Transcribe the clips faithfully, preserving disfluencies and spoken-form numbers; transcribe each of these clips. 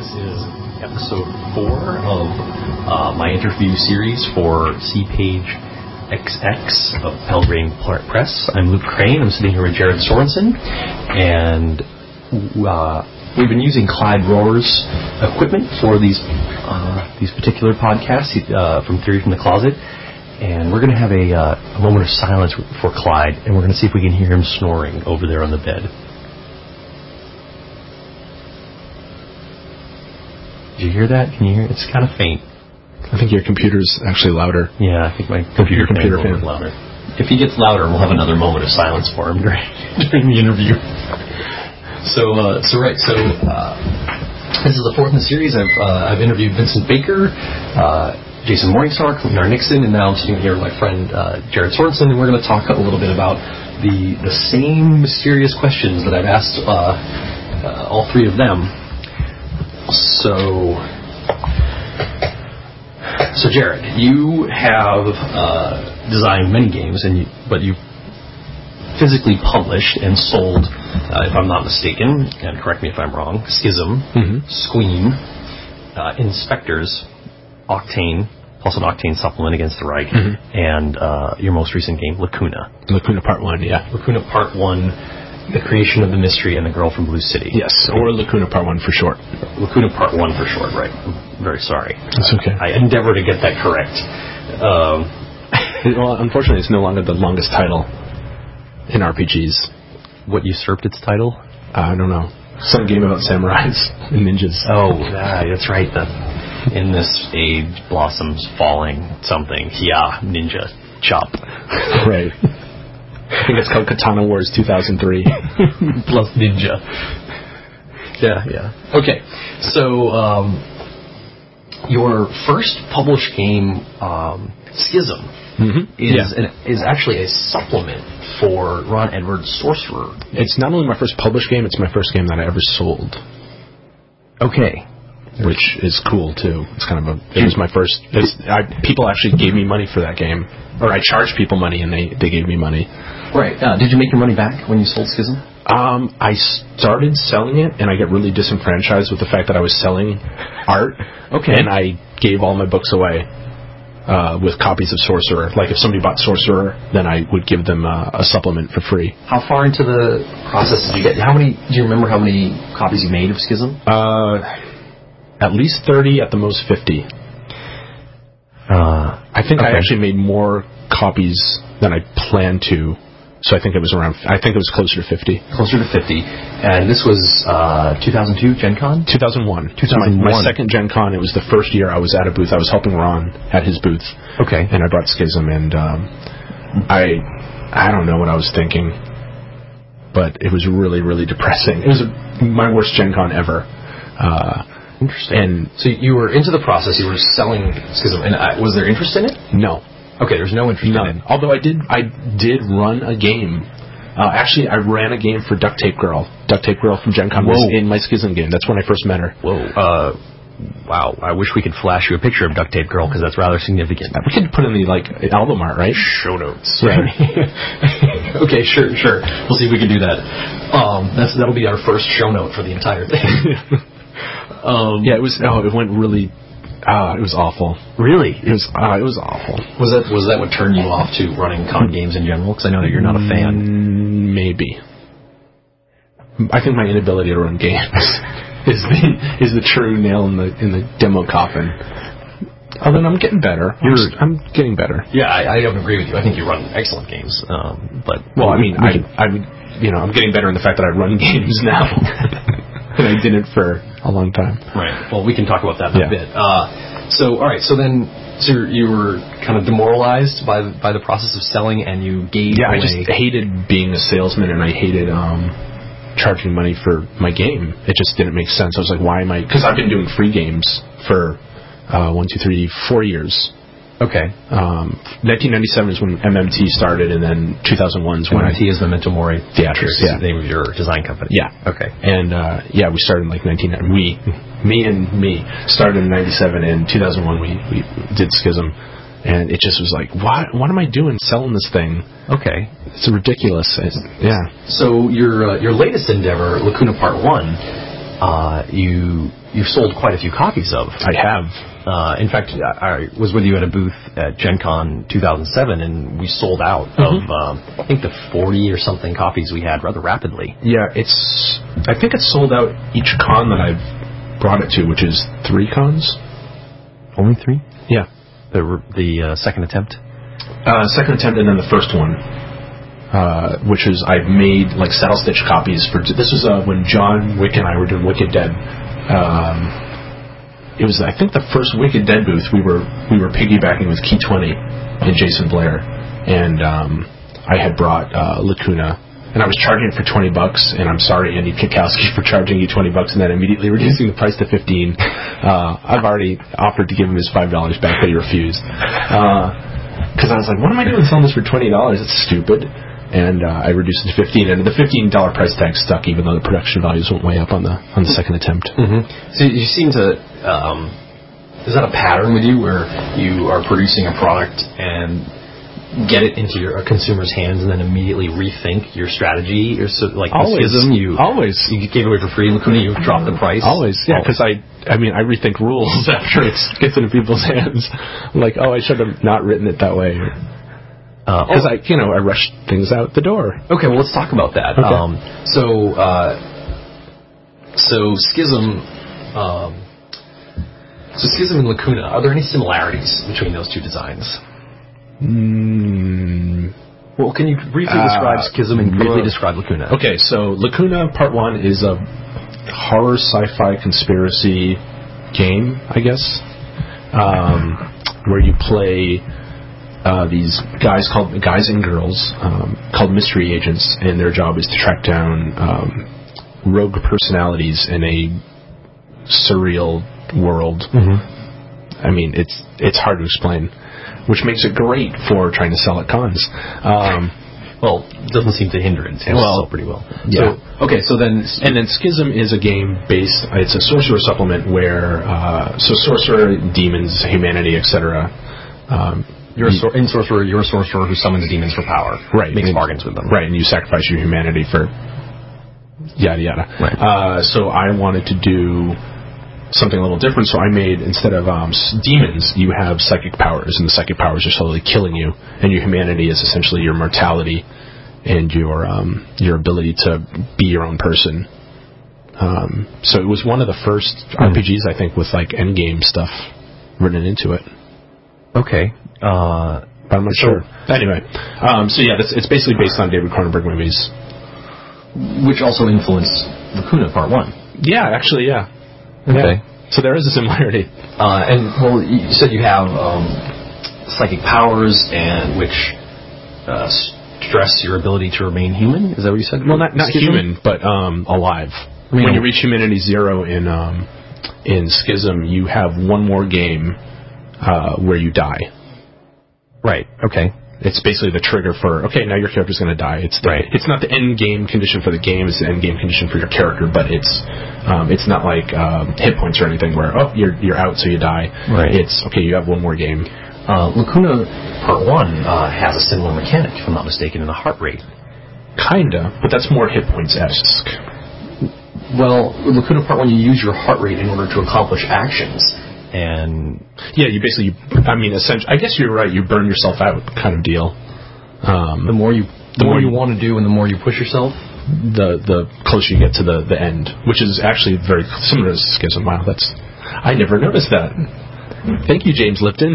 is episode four of uh, my interview series for C-Page X X of Pelgrane Press. I'm Luke Crane. I'm sitting here with Jared Sorensen, and uh, we've been using Clyde Rohr's equipment for these uh, these particular podcasts uh, from Theory from the Closet, and we're going to have a, uh, a moment of silence for Clyde, and we're going to see if we can hear him snoring over there on the bed. Did you hear that? Can you hear it? It's kind of faint. I think your computer's actually louder. Yeah, I think my computer, computer fan is louder. If he gets louder, we'll have another moment of silence for him during, during the interview. So, uh, so right. So, uh, this is the fourth in the series. I've uh, I've interviewed Vincent Baker, uh, Jason Morningstar, Nar Nixon, and now I'm sitting here with my friend uh, Jared Sorensen, and we're going to talk a little bit about the the same mysterious questions that I've asked uh, uh, all three of them. So, so Jared, you have uh, designed many games, and you, but you physically published and sold, uh, if I'm not mistaken, and correct me if I'm wrong, Schism, mm-hmm. Squeam, uh, Inspectors, Octane, plus an Octane supplement against the Reich, mm-hmm. and uh, your most recent game, Lacuna. Lacuna Part One, yeah. Lacuna Part One. The Creation of the Mystery and the Girl from Blue City. Yes, or Lacuna Part One for short. Lacuna Part One for short, right. I'm very sorry. That's okay. I endeavor to get that correct. Um, well, unfortunately, it's no longer the longest title in R P Gs. What usurped its title? Uh, I don't know. Some game about samurais and ninjas. Oh, yeah, that's right. The, in this age, blossoms falling something. Yeah, ninja chop. Right. I think it's called Katana Wars two thousand three. Plus Ninja. Yeah, yeah. Okay, so um, your first published game, um, Schism, mm-hmm. is yeah. an, is actually a supplement for Ron Edwards' Sorcerer. It's not only my first published game, it's my first game that I ever sold. Okay. Which is cool, too. It's kind of a... It was my first... I, people actually gave me money for that game. Or I charged people money, and they, they gave me money. Right. Uh, did you make your money back when you sold Schism? Um, I started selling it, and I got really disenfranchised with the fact that I was selling art. Okay. And I gave all my books away uh, with copies of Sorcerer. Like, if somebody bought Sorcerer, then I would give them uh, a supplement for free. How far into the process did you get? How many... Do you remember how many copies you made of Schism? Uh... At least thirty, at the most fifty. Uh, I think okay. I actually made more copies than I planned to, so I think it was around. I think it was closer to fifty. Closer to fifty, and this was uh, two thousand two Gen Con. Two thousand one. Two thousand one. My, my second Gen Con. It was the first year I was at a booth. I was helping Ron at his booth. Okay. And I brought Schism, and um, I, I don't know what I was thinking, but it was really, really depressing. It was a, my worst Gen Con ever. Uh, Interesting. And so you were into the process. You were selling Schism, and uh, was there interest in it? No. Okay, there's no interest None. in it. Although I did, I did run a game. Uh, actually, I ran a game for Duct Tape Girl. Duct Tape Girl from Gen Con was in my Schism game. That's when I first met her. Whoa. Uh, wow. I wish we could flash you a picture of Duct Tape Girl because that's rather significant. We could put in the like album art, right? Show notes. Right. Okay, sure, sure. We'll see if we can do that. Um, that's that'll be our first show note for the entire thing. Um, yeah, it was. Oh, it went really. Uh, it was awful. Really, it was. Uh, it was awful. Was that was that what turned you off to running con games in general? Because I know that you're not a fan. Mm, maybe. I think my inability to run games is the is the true nail in the in the demo coffin. Although I'm getting better. I'm, just, I'm getting better. Yeah, I, I don't agree with you. I think you run excellent games. Um, but well, I mean, I, I, you know, I'm getting better in the fact that I run games now. And I didn't for a long time. Right. Well, we can talk about that in yeah. a bit. Uh, so, all right. So then, so you were kind of demoralized by the, by the process of selling, and you gave yeah, away... I just hated being a salesman, and I hated um, charging money for my game. It just didn't make sense. I was like, why am I... Because I've been doing free games for uh, one, two, three, four years. Okay. Um, nineteen ninety-seven is when M M T started, and then two thousand one is when M M T I, is Memento Mori Theatrics. Yeah, the name of your design company. Yeah. Okay. And uh, yeah, we started in like nineteen. We, me and me started in ninety-seven, and two thousand one we we did Schism, and it just was like, what? What am I doing selling this thing? Okay. It's ridiculous. It's, yeah. So your uh, your latest endeavor, Lacuna Part One, uh, you you've sold quite a few copies of. I have. Uh, in fact, I was with you at a booth at Gen Con two thousand seven, and we sold out mm-hmm. of, um, I think, the forty or something copies we had rather rapidly. Yeah, it's. I think it's sold out each con that I've brought it to, which is three cons. Only three? Yeah. The the uh, second attempt? Uh, second attempt, and then the first one. Uh, which is, I made, like, saddle stitch copies for... This was uh, when John Wick and I were doing Wicked Dead. Um... It was, I think, the first Wicked Dead booth. We were we were piggybacking with Key twenty and Jason Blair, and um, I had brought uh, Lacuna, and I was charging it for twenty bucks. And I'm sorry, Andy Kikowski, for charging you twenty bucks and then immediately reducing the price to fifteen. Uh, I've already offered to give him his five dollars back, but he refused because uh, I was like, "What am I doing selling this for twenty dollars? It's stupid." And uh, I reduced it to fifteen, and the fifteen dollar price tag stuck, even though the production values went way up on the on the second attempt. Mm-hmm. So you seem to. Um, is that a pattern with you, where you are producing a product and get it into your a consumer's hands, and then immediately rethink your strategy? Or so, like always, Schism, you always you gave it away for free. Lacuna, you dropped the price. Always, yeah. Because I, I mean, I rethink rules after it gets into people's hands. I'm like, oh, I should have not written it that way. Because uh, oh. I, you know, I rush things out the door. Okay, well, let's talk about that. Okay. Um, so, uh, so Schism, um, so Schism and Lacuna. Are there any similarities between those two designs? Mm. Well, can you briefly uh, describe Schism and briefly uh, describe Lacuna? Okay, so Lacuna Part One is a horror sci-fi conspiracy game, I guess, um, where you play. Uh, these guys called guys and girls um, called mystery agents, and their job is to track down um, rogue personalities in a surreal world. Mm-hmm. I mean, it's it's hard to explain, which makes it great for trying to sell at cons. Um, well, it doesn't seem to hinder it. It well, pretty well. Yeah. So, okay, so then and then Schism is a game based. It's a sorcerer supplement where uh, so sorcerer, demons, humanity, et cetera. Um, You're a sor- in sorcerer. You're a sorcerer who summons demons for power. Right, makes and, bargains with them. Right, and you sacrifice your humanity for yada yada. Right. Uh, so I wanted to do something a little different. So I made, instead of um, demons, you have psychic powers, and the psychic powers are slowly killing you, and your humanity is essentially your mortality and your um, your ability to be your own person. Um, so it was one of the first mm. R P Gs, I think, with like endgame stuff written into it. Okay. Uh, but I'm not so, sure. Anyway, um, so yeah, that's, it's basically based on David Cronenberg movies, which also influenced Lacuna Part One. Yeah, actually, yeah. Okay. Yeah. So there is a similarity. Uh, and well, you said you have um, psychic powers, and which uh, stress your ability to remain human. Is that what you said? Well, not not Schism? human, but um, alive. I mean, when you reach humanity zero in um, in Schism, you have one more game uh, where you die. Right. Okay. It's basically the trigger for, okay, now your character's going to die. It's the, right. It's not the end game condition for the game. It's the end game condition for your character, but it's um, it's not like um, hit points or anything where, oh, you're you're out, so you die. Right. It's, okay, you have one more game. Uh, Lacuna Part one uh, has a similar mechanic, if I'm not mistaken, in the heart rate. Kinda, but that's more hit points-esque. Well, with Lacuna Part one, you use your heart rate in order to accomplish actions. And yeah, you basically, I mean, essentially, I guess you're right. You burn yourself out, kind of deal. Um, the more you, the, the more, more you want to do, and the more you push yourself, the the closer you get to the, the end, which is actually very similar to Schism. Wow, that's I never noticed that. Thank you, James Lipton.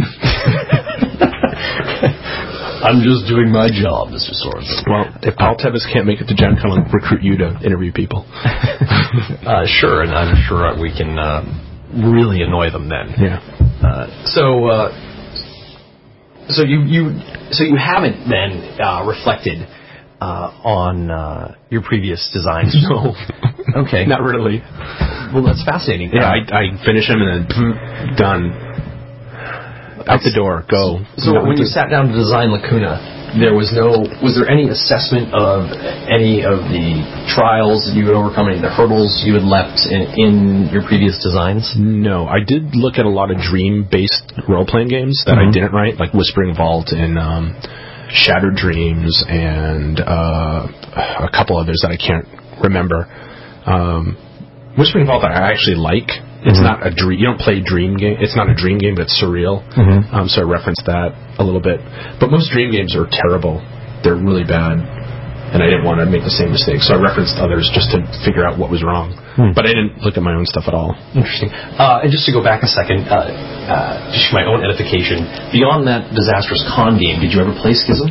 I'm just doing my job, Mister Sorensen. Well, if Paul Tevis can't make it to Gen Con, I'll recruit you to interview people. uh, sure, and I'm sure we can. Uh, really annoy them then. Yeah. Uh, so, uh, so you, you, so you haven't then uh, reflected uh, on uh, your previous designs. No. Okay. Not really. Well, that's fascinating. Yeah, I, I finish them and then done. Out the door. Go. So no, when you sat down to design Lacuna, there was no, was there any assessment of any of the trials that you had overcome, any of the hurdles you had left in, in your previous designs? No, I did look at a lot of dream-based role-playing games that mm-hmm. I didn't write, like Whispering Vault and um, Shattered Dreams and uh, a couple others that I can't remember. Um, Whispering Vault I actually like, It's mm-hmm. not a dream. You don't play dream game. It's not a dream game, but it's surreal. Mm-hmm. Um, so I referenced that a little bit. But most dream games are terrible. They're really bad. And I didn't want to make the same mistake. So I referenced others just to figure out what was wrong. Hmm. But I didn't look at my own stuff at all. Interesting. Uh, and just to go back a second, uh, uh, just for my own edification, beyond that disastrous con game, did you ever play Schism?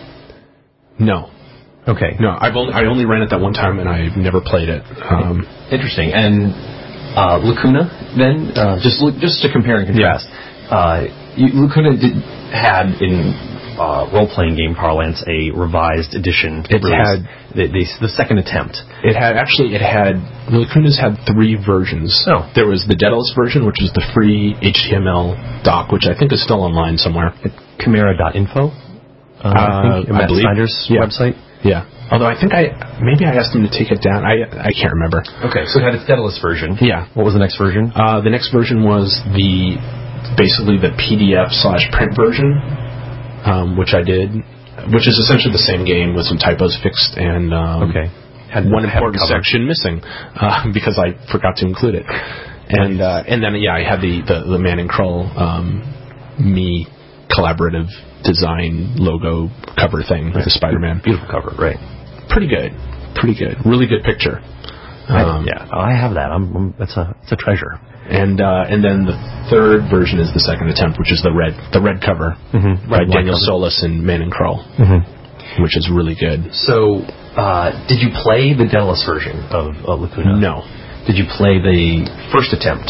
No. Okay. No, I've only I only ran it that one time, and I've never played it. Um, Interesting. And uh, Lacuna, then, uh, just just to compare and contrast, yeah. uh, you, Lacuna did, had in... Uh, role-playing game parlance, a revised edition. It release. had the, the, the second attempt. It had actually it had Lacuna's had three versions. Oh, there was the Daedalus version, which was the free H T M L doc, which I think is still online somewhere. At Chimera dot info. Uh, uh, I think I Matt believe Snyder's yeah. website. Yeah. Although I think I maybe I asked him to take it down. I I can't remember. Okay, so it had its Daedalus version. Yeah. What was the next version? Uh, the next version was the basically the P D F slash print version. Um, which I did, which is essentially the same game with some typos fixed and um, okay. had one important section missing uh, because I forgot to include it. And uh, and then yeah, I had the the, the Man and Krull um, me collaborative design logo cover thing with the Spider-Man. Beautiful cover, right? Pretty good, pretty good, really good picture. Um, I, yeah, oh, I have that. I'm, I'm that's a it's a treasure. And uh, and then the third version is the second attempt, which is the red the red cover mm-hmm. by red Daniel cover. Solis and Man and Krull, mm-hmm. which is really good. So, uh, did you play the Daedalus version of, of Lacuna? No. Did you play the first attempt?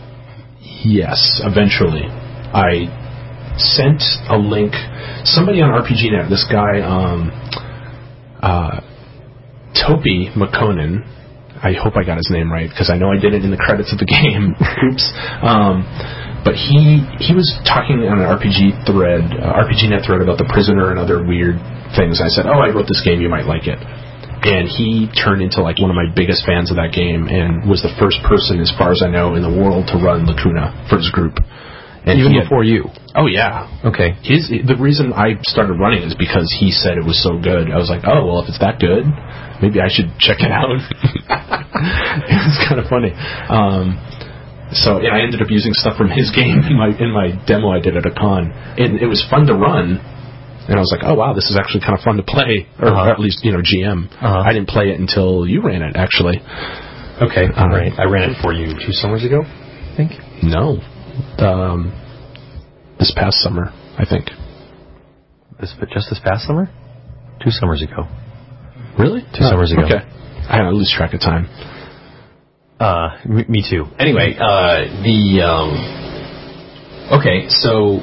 Yes, eventually. I sent a link. Somebody on R P G Net, this guy, um, uh, Topi McConan. I hope I got his name right, because I know I did it in the credits of the game. Oops. Um, but he he was talking on an R P G thread, uh, R P G Net thread about the prisoner and other weird things. I said, oh, I wrote this game, you might like it. And he turned into like one of my biggest fans of that game and was the first person, as far as I know, in the world to run Lacuna for his group. And even had, before you? Oh, yeah. Okay. His The reason I started running is because he said it was so good. I was like, oh, well, if it's that good, maybe I should check it out. It was kind of funny. Um, so yeah, I ended up using stuff from his game in my in my demo I did at a con. And it was fun to run. And I was like, oh, wow, this is actually kind of fun to play. Or, uh-huh. or at least, you know, G M. Uh-huh. I didn't play it until you ran it, actually. Okay, um, right. I ran it for you two summers ago, I think. No. Um, this past summer, I think. This, just this past summer? Two summers ago. Really? Two oh, summers ago. Okay. I lose track of time. Uh, m- me too. Anyway, uh, the um, okay, so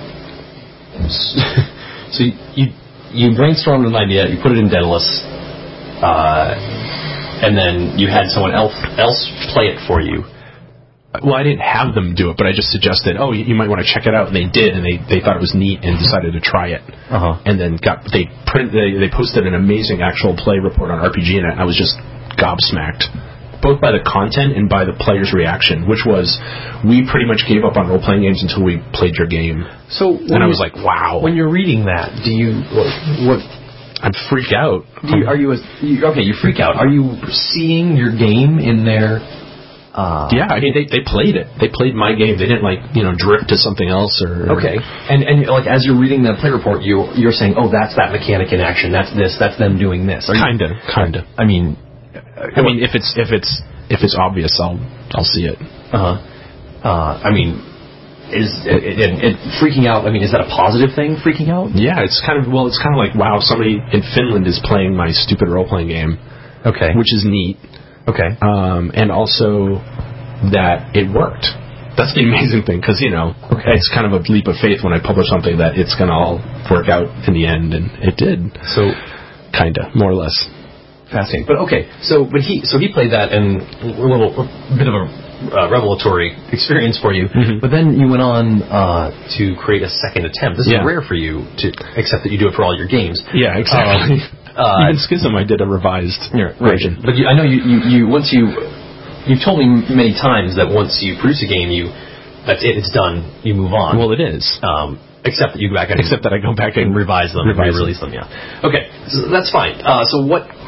so you you brainstormed an idea, you put it in Daedalus, uh, and then you had someone else else play it for you. Well, I didn't have them do it, but I just suggested, oh, you might want to check it out, and they did, and they, they thought it was neat and decided to try it. Uh-huh. And then got they print they, they posted an amazing actual play report on R P G Net. I was just gobsmacked, both by the content and by the player's reaction, which was, we pretty much gave up on role playing games until we played your game. So, and I was like, wow. When you're reading that, do you what? what I'd freak out. You, are you, a, you okay? You freak out. Are you seeing your game in there? Uh, yeah, I mean, they they played it. They played my game. They didn't, like, you know, drift to something else or... Okay. And, and like, as you're reading the play report, you, you're saying, oh, that's that mechanic in action. That's this. That's them doing this. Kinda. Kinda. I mean... I mean, if it's if it's, if it's obvious, I'll I'll see it. Uh-huh. Uh, I mean, is it, it, it freaking out, I mean, is that a positive thing, freaking out? Yeah, it's kind of... Well, it's kind of like, wow, somebody in Finland is playing my stupid role-playing game. Okay. Which is neat. Okay. Um, and also that it worked. That's the amazing thing, because, you know, okay. It's kind of a leap of faith when I publish something that it's going to all work out in the end, and it did. So, kind of, more or less. Fascinating. But okay, so but he so he played that, and a little a bit of a uh, revelatory experience for you. Mm-hmm. But then you went on uh, to create a second attempt. This yeah. is rare for you to accept that you do it for all your games. Yeah, exactly. Um, Uh, Even Schism, I did a revised yeah, version. Right. But you, I know you, you, you once you you've told me many times that once you produce a game, you that's it, it's done. You move on. Well, it is. Um, except that you go back and except that I go back and revise them, revise and re-release them. them. Yeah. Okay, so that's fine. Uh, so what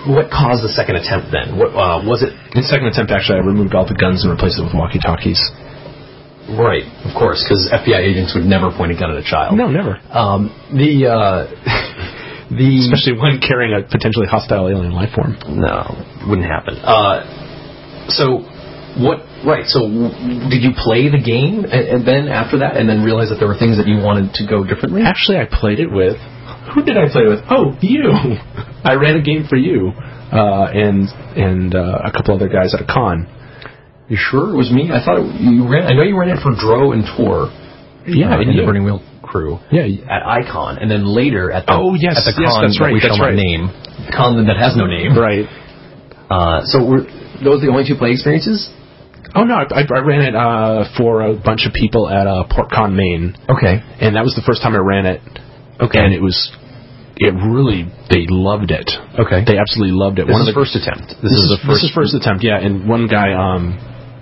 what caused the second attempt then? What uh, was it? In the second attempt, actually, I removed all the guns and replaced it with walkie-talkies. Right, of course, because F B I agents would never point a gun at a child. No, never. Um, the uh, the especially when carrying a potentially hostile alien life form. No, wouldn't happen. Uh, so what? Right. So did you play the game and, and then after that, and then realize that there were things that you wanted to go differently? Actually, I played it with. Who did I play with? Oh, you. I ran a game for you, uh, and and uh, a couple other guys at a con. You sure it was me? I thought it, you ran. I know you ran it for Dro and Tor. Yeah, uh, in the Burning Wheel crew. Yeah, at Icon, and then later at the oh yes, at the con yes, that's right. that we that's shall right. not name, the con that has no name. Right. Uh, so were those the only two play experiences? Oh no, I, I ran it uh, for a bunch of people at uh, PortCon Maine. Okay, and that was the first time I ran it. Okay, and it was. It really, they loved it. Okay, they absolutely loved it. This one is of the first attempt. This, this is the first. This is first attempt. Yeah, and one guy. Um,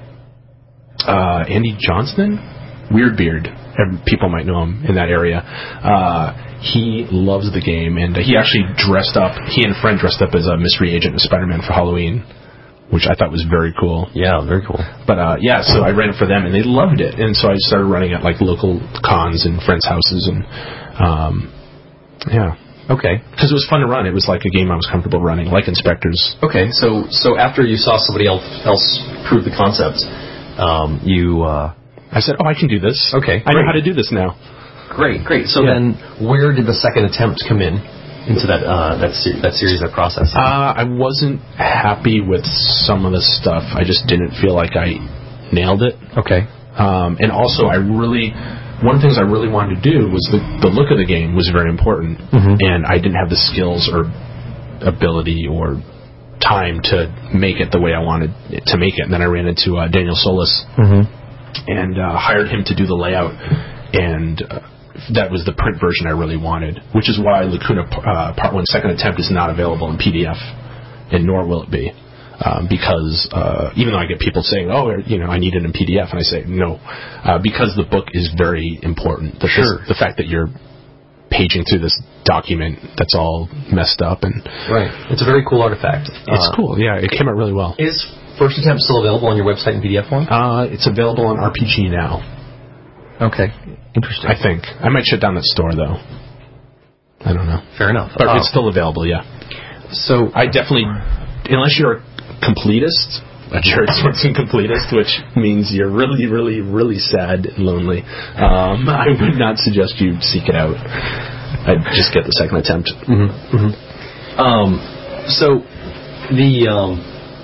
Uh, Andy Johnston, Weirdbeard, people might know him in that area. Uh, he loves the game, and he actually dressed up. He and a friend dressed up as a mystery agent of Spider-Man for Halloween, which I thought was very cool. Yeah, very cool. But uh, yeah, so I ran it for them, and they loved it. And so I started running at like local cons and friends' houses, and um, yeah. Okay. Because it was fun to run. It was like a game I was comfortable running, like Inspectors. Okay, so so after you saw somebody else else prove the concept. Um, you, uh... I said, oh, I can do this. Okay. I know how to do this now. Great, great. So yeah. Then, where did the second attempt come in into that uh, that, ser- that series, that process? Uh, I wasn't happy with some of the stuff. I just didn't feel like I nailed it. Okay. Um, and also, I really... One of the things I really wanted to do was the, the look of the game was very important. Mm-hmm. And I didn't have the skills or ability or... time to make it the way I wanted it to make it. And then I ran into uh, Daniel Solis mm-hmm. and uh, hired him to do the layout, and uh, that was the print version I really wanted, which is why Lacuna uh, Part one Second Attempt is not available in P D F, and nor will it be, um, because uh, even though I get people saying, oh, you know, I need it in P D F, and I say no, uh, because the book is very important. The, sure. this, the fact that you're paging through this document that's all messed up, and right, it's a very cool artifact. It's uh, cool. Yeah, it came out really well. Is First Attempt still available on your website in P D F form? Uh, it's available on R P G now. Okay, interesting. I think I might shut down that store though. I don't know. Fair enough. But uh, it's still available. Yeah. So I definitely, unless you're a completist, a Jared Sorensen completist, which means you're really, really, really sad and lonely, um, I would not suggest you seek it out. I'd just get the second attempt. Mm-hmm. Mm-hmm. Um, so the um,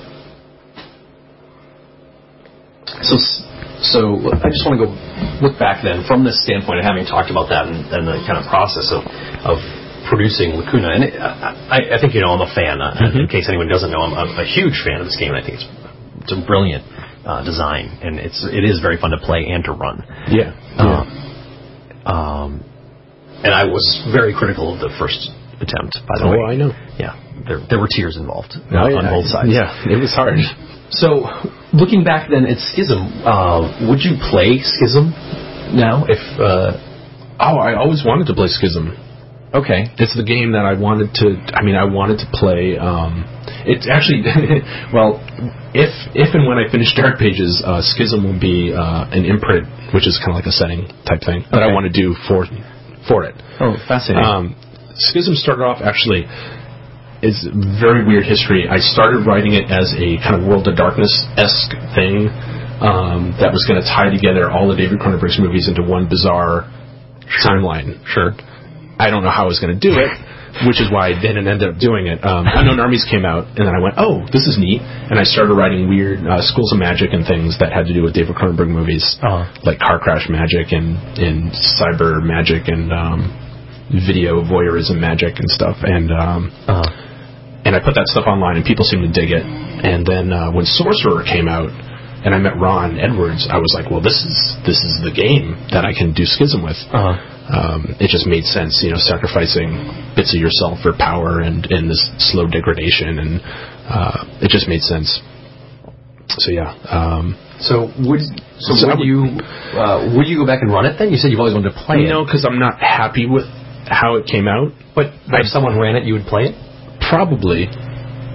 so so I just want to go look back then from this standpoint of having talked about that and, and the kind of process of of producing Lacuna. And it, I, I think you know I'm a fan. Mm-hmm. In case anyone doesn't know, I'm a, a huge fan of this game. And I think it's it's a brilliant uh, design, and it's it is very fun to play and to run. Yeah. Uh, yeah. Um. And I was very critical of the first attempt, by the oh, way. Oh, I know. Yeah, there there were tears involved oh, uh, yeah. on both sides. Yeah, it was hard. So, looking back then at Schism, uh, would you play Schism now? If uh, oh, I always wanted to play Schism. Okay, it's the game that I wanted to. I mean, I wanted to play. Um, it's actually well, if if and when I finish Dark Pages, uh, Schism will be uh, an imprint, which is kind of like a setting type thing that okay. I want to do for. for it. Oh, fascinating. Um, Schism started off, actually, it's very weird history. I started writing it as a kind of World of Darkness-esque thing um, that was going to tie together all the David Cronenberg's movies into one bizarre sure. timeline. Sure. I don't know how I was going to do it, which is why I didn't end up doing it. Um, Unknown Armies came out, and then I went, oh, this is neat. And I started writing weird uh, schools of magic and things that had to do with David Cronenberg movies, uh-huh. like car crash magic and, and cyber magic and um, video voyeurism magic and stuff. And um, uh-huh. and I put that stuff online, and people seemed to dig it. And then uh, when Sorcerer came out, and I met Ron Edwards, I was like, well, this is this is the game that I can do Schism with. Uh-huh. Um, it just made sense, you know, sacrificing bits of yourself for power and, and this slow degradation, and uh, it just made sense. So yeah. Um, so would so, so would would, you uh, would you go back and run it then? You said you've always wanted to play no, it. No, because I'm not happy with how it came out. But, but if someone ran it, you would play it? Probably.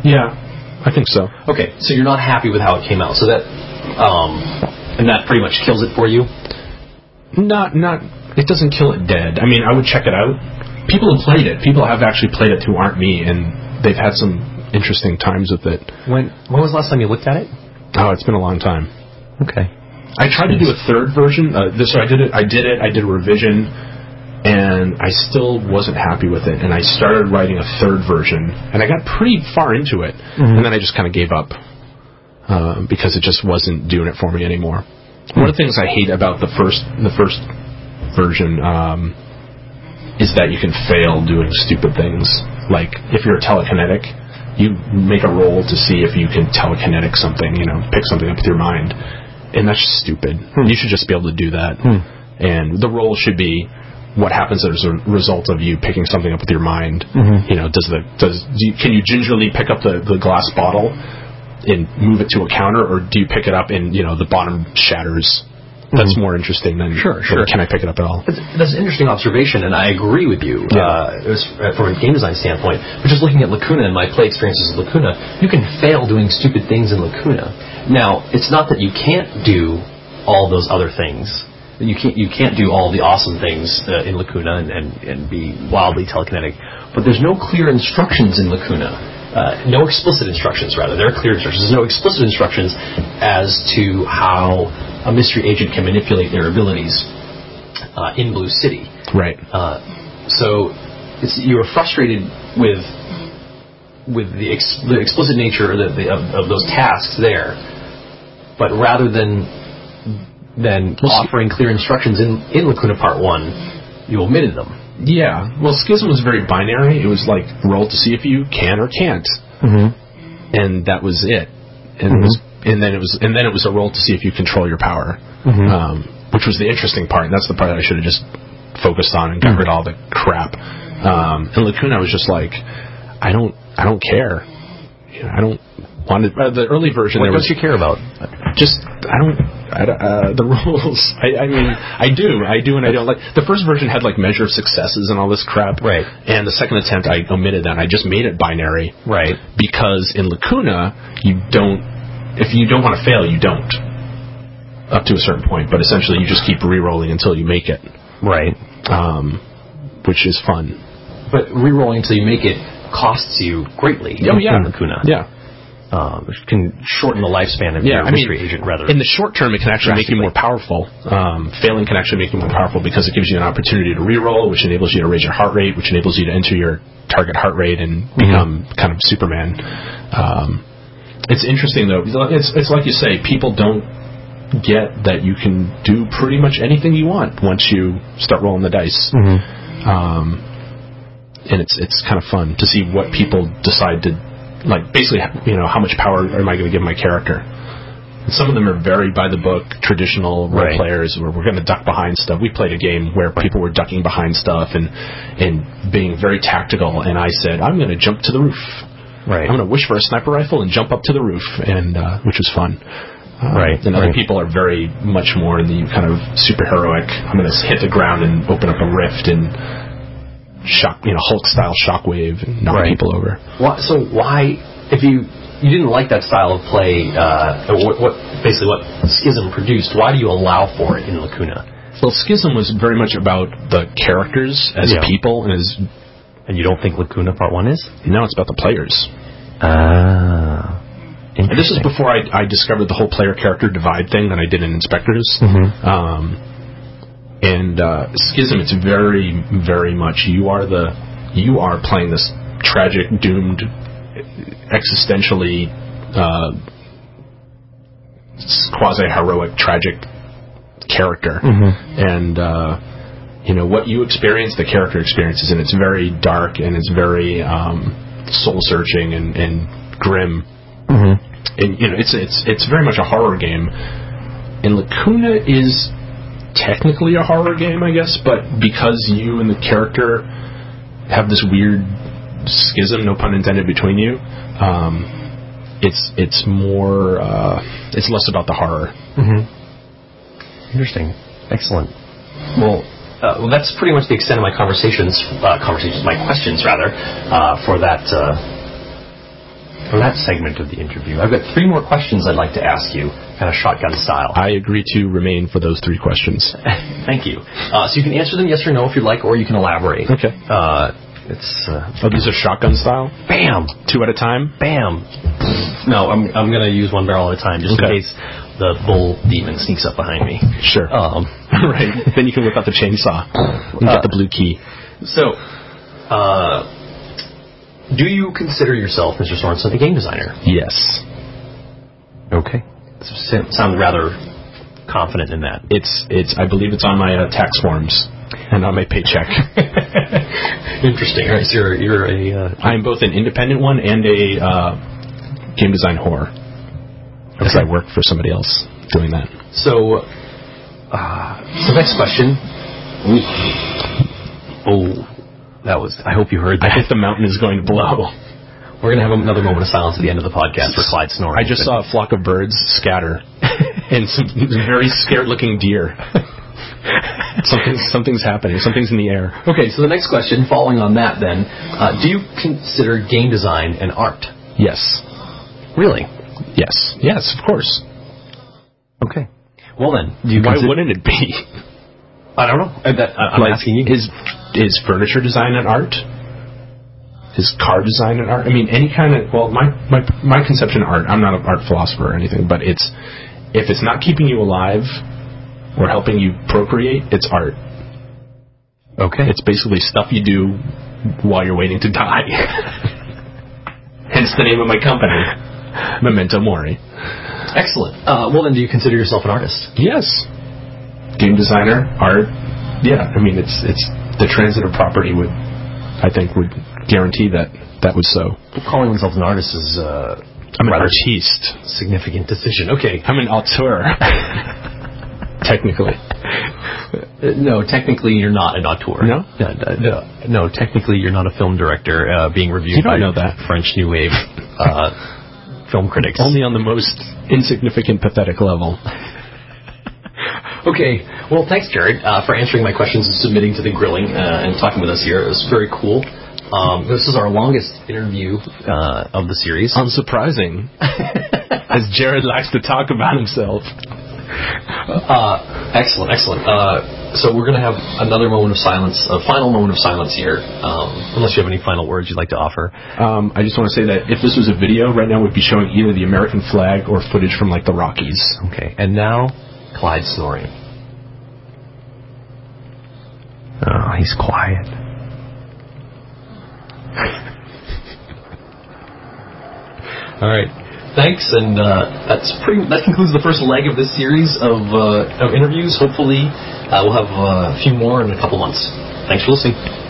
Yeah, I think so. Okay, so you're not happy with how it came out. So that, um, and that pretty much kills it for you? Not, not, it doesn't kill it dead. I mean, I would check it out. People have played it. People have actually played it who aren't me, and they've had some interesting times with it. When when was the last time you looked at it? Oh, it's been a long time. Okay. I tried to do a third version. Uh, this, so I did it. I did it. I did a revision, and I still wasn't happy with it. And I started writing a third version, and I got pretty far into it, mm-hmm. and then I just kind of gave up uh, because it just wasn't doing it for me anymore. Mm-hmm. One of the things I hate about the first the first version um, is that you can fail doing stupid things. Like if you're a telekinetic, you make a roll to see if you can telekinetic something. You know, pick something up with your mind. And that's just stupid. Hmm. You should just be able to do that. Hmm. And the role should be what happens as a result of you picking something up with your mind. Mm-hmm. You know, does the does do you, can you gingerly pick up the, the glass bottle and move it to a counter, or do you pick it up and you know the bottom shatters? Mm-hmm. That's more interesting than sure, sure. Can I pick it up at all? That's, that's an interesting observation, and I agree with you. Yeah. Uh, it was, uh, from a game design standpoint, but just looking at Lacuna and my play experiences with Lacuna, you can fail doing stupid things in Lacuna. Now, it's not that you can't do all those other things. You can't you can't do all the awesome things uh, in Lacuna and, and, and be wildly telekinetic, but there's no clear instructions in Lacuna. Uh, no explicit instructions, rather. There are clear instructions. There's no explicit instructions as to how a mystery agent can manipulate their abilities uh, in Blue City. Right. Uh, so it's, you were frustrated with with the, ex, the explicit nature of, the, of, of those tasks there, but rather than than well, offering clear instructions in, in Lacuna Part One, you omitted them. Yeah. Well, Schism was very binary. It was like roll to see if you can or can't, mm-hmm. and that was it. And mm-hmm. it was, and then it was, and then it was a roll to see if you control your power, mm-hmm. um, which was the interesting part. And that's the part that I should have just focused on and got mm-hmm. rid of all the crap. Um, and Lacuna was just like, I don't, I don't care. You know, I don't want to. Uh, the early version. What there don't was, you care about? Just I don't. I, uh, the rules. I, I mean, I do, I do, and I don't. Like the first version had like measure of successes and all this crap. Right. And the second attempt, I omitted that. I just made it binary. Right. Because in Lacuna, you don't. If you don't want to fail, you don't. Up to a certain point, but essentially, you just keep re-rolling until you make it. Right. Um, which is fun. But re-rolling until you make it costs you greatly. Oh yeah. In Lacuna. Yeah. Um, which can shorten the lifespan of yeah, your I mystery mean, agent, rather. In the short term, it can actually make you more powerful. Um, failing can actually make you more powerful because it gives you an opportunity to reroll, which enables you to raise your heart rate, which enables you to enter your target heart rate and become mm-hmm. kind of Superman. Um, it's interesting, though. It's, it's like you say, people don't get that you can do pretty much anything you want once you start rolling the dice. Mm-hmm. Um, and it's it's kind of fun to see what people decide to. Like, basically, you know, how much power am I going to give my character? And some of them are very by-the-book, traditional role right. players where we're going to duck behind stuff. We played a game where right. people were ducking behind stuff and and being very tactical, and I said, I'm going to jump to the roof. Right. I'm going to wish for a sniper rifle and jump up to the roof, and uh, which was fun. Uh, right. And other right. people are very much more in the kind of superheroic, I'm going to hit the ground and open up a rift and shock, you know, Hulk-style shockwave and knock right. people over. Why, so why, if you you didn't like that style of play, uh, what, what basically what Schism produced, why do you allow for it in Lacuna? Well, Schism was very much about the characters as yeah. people, and as and you don't think Lacuna Part One is? No, it's about the players. Ah. And this is before I, I discovered the whole player-character divide thing that I did in Inspectors. Mm-hmm. Um, And uh, Schism, it's very, very much you are the you are playing this tragic, doomed, existentially uh, quasi-heroic, tragic character, mm-hmm. and uh, you know what you experience, the character experiences, and it's very dark and it's very um, soul-searching and, and grim, mm-hmm. and you know it's it's it's very much a horror game. And Lacuna is technically a horror game, I guess, but because you and the character have this weird schism, no pun intended, between you, um, it's it's more uh, it's less about the horror. Mm-hmm. Interesting, excellent. Well, uh, well, that's pretty much the extent of my conversations, uh, conversations, my questions rather, uh, for that uh, for for that segment of the interview. I've got three more questions I'd like to ask you, kind of shotgun style. I agree to remain for those three questions. Thank you. Uh, so you can answer them yes or no if you'd like, or you can elaborate. Okay. Uh, it's. Uh, oh, these are shotgun style? Bam! Two at a time? Bam! No, I'm I'm going to use one barrel at a time, just okay. in case the bull demon sneaks up behind me. Sure. Um, right. Then you can whip out the chainsaw and get uh, the blue key. So, uh, do you consider yourself, Mister Sorensen, a game designer? Yes. Okay. Sound rather confident in that. It's it's. I believe it's on my uh, tax forms and on my paycheck. Interesting. All right. So you're you're a. Uh, I'm both an independent one and a uh, game design whore. Because okay. I work for somebody else doing that. So, uh, so next question. Ooh. Oh, that was. I hope you heard that. I think the mountain is going to blow. We're going to have another moment of silence at the end of the podcast for Clyde snoring. I just saw a flock of birds scatter and some very scared-looking deer. Something, something's happening. Something's in the air. Okay, so the next question, following on that, then, uh, do you consider game design an art? Yes. Really? Yes. Yes, of course. Okay. Well then, do you why consider- wouldn't it be? I don't know. I, that, I, I'm like, asking you. Is is furniture design an art? Is car design an art? I mean, any kind of well, my my my conception of art. I'm not an art philosopher or anything, but it's if it's not keeping you alive or helping you procreate, it's art. Okay. It's basically stuff you do while you're waiting to die. Hence the name of my company. Memento Mori. Excellent. Uh, well, then, do you consider yourself an artist? Yes. Game designer, art. Yeah, I mean, it's it's the transitive property would, I think, would guarantee that that was so. Well, calling oneself an artist is uh, I'm a an artiste. Significant decision. Okay. I'm an auteur. Technically. Uh, no, technically you're not an auteur. No? No, no, no technically you're not a film director uh, being reviewed you don't by know that. French New Wave uh, film critics. Only on the most insignificant, pathetic level. Okay. Well, thanks, Jared, uh, for answering my questions and submitting to the grilling uh, and talking with us here. It was very cool. Um, this is our longest interview uh, of the series. Unsurprising, as Jared likes to talk about himself. Uh, excellent, excellent. Uh, so we're going to have another moment of silence, a final moment of silence here, um, unless you have any final words you'd like to offer. Um, I just want to say that if this was a video, right now we'd be showing either the American flag or footage from, like, the Rockies. Okay, and now, Clyde snoring. Oh, he's quiet. All right. Thanks, and uh, that's pretty. That concludes the first leg of this series of uh, of interviews. Hopefully, uh, we'll have uh, a few more in a couple months. Thanks for listening.